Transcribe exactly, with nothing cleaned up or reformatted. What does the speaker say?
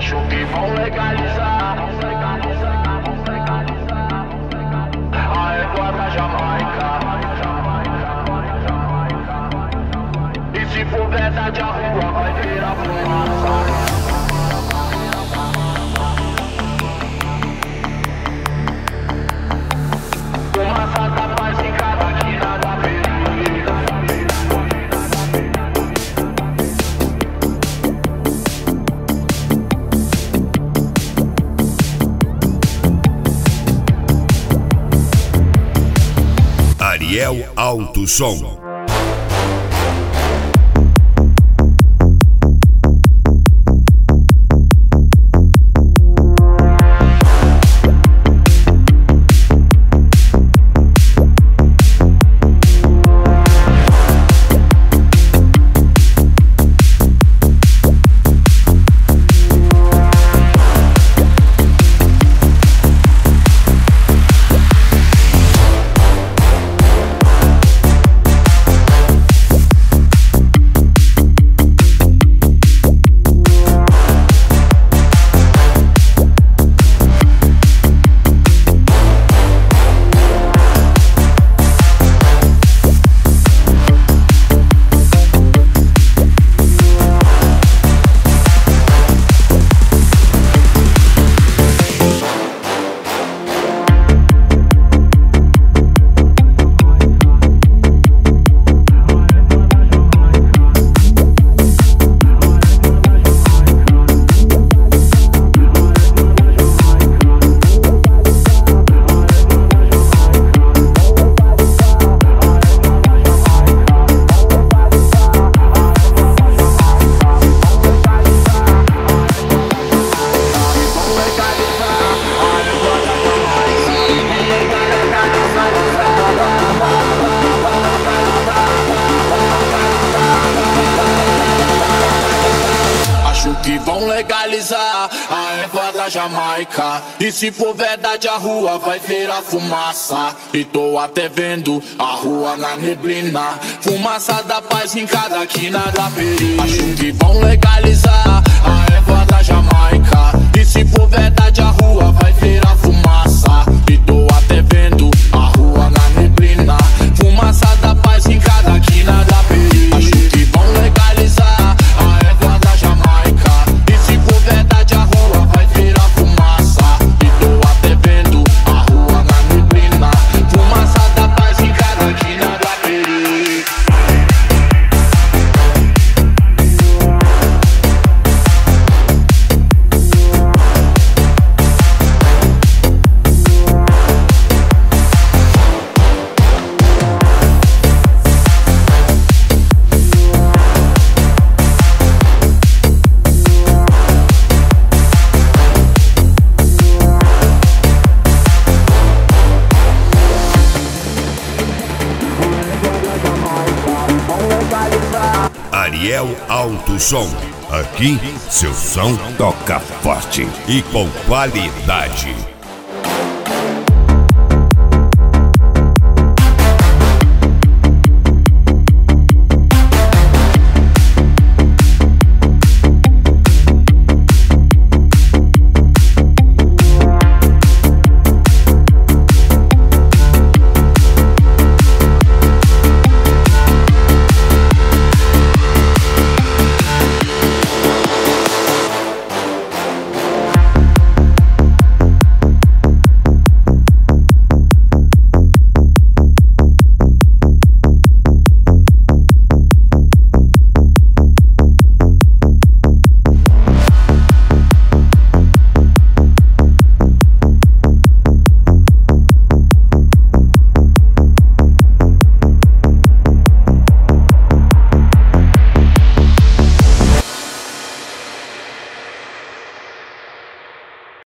Acho que vão legalizar a égua da Jamaica. E se for verdade a rua vai virar fumaça. Fumaça da paz em cada quina da periferia. Ariel Alto Som. Que vão legalizar a erva da Jamaica. E se for verdade a rua vai virar fumaça. E tô até vendo a rua na neblina. Fumaça da paz em cada quina da periferia. Acho que vão legalizar a erva da Jamaica. E se for verdade a rua vai virar fumaça. E tô até vendo a rua na neblina. Fumaça da paz em cada quina da periferia. Acho que vão legalizar a erva da Jamaica. E se for verdade a rua vai virar fumaça. E tô até vendo a rua na neblina. Fumaça da paz em cada quina da periferia. Ariel Alto Som. Aqui, seu som toca forte e com qualidade.